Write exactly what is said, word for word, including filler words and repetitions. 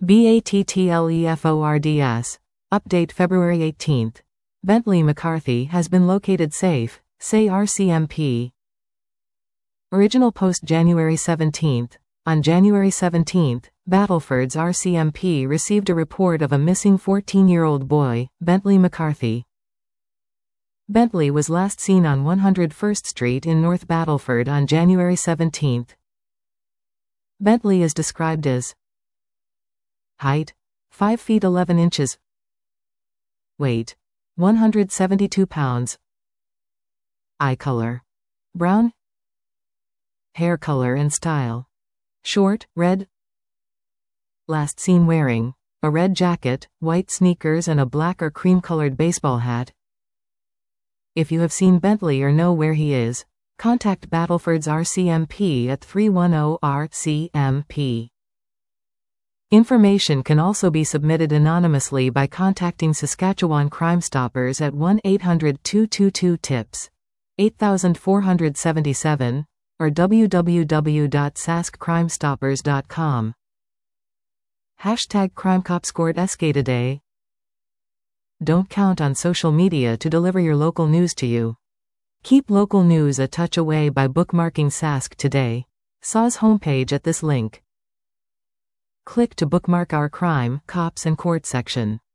BATTLEFORDS. Update February eighteenth. Bentley McCarthy has been located safe, say R C M P. Original post January seventeenth. On January seventeenth, Battleford's R C M P received a report of a missing fourteen-year-old boy, Bentley McCarthy. Bentley was last seen on one hundred first Street in North Battleford on January seventeenth. Bentley is described as height, five feet eleven inches, weight, one hundred seventy-two pounds, eye color, brown, hair color and style, short, red, last seen wearing a red jacket, white sneakers and a black or cream-colored baseball hat. If you have seen Bentley or know where he is, contact Battleford's R C M P at three one zero R C M P. Information can also be submitted anonymously by contacting Saskatchewan Crime Stoppers at one eight hundred two two two TIPS eight four seven seven or w w w dot sask crime stoppers dot com. Hashtag CrimeCopScored S K today. Don't count on social media to deliver your local news to you. Keep local news a touch away by bookmarking Sask Today, S A W's homepage at this link. Click to bookmark our crime, cops and court section.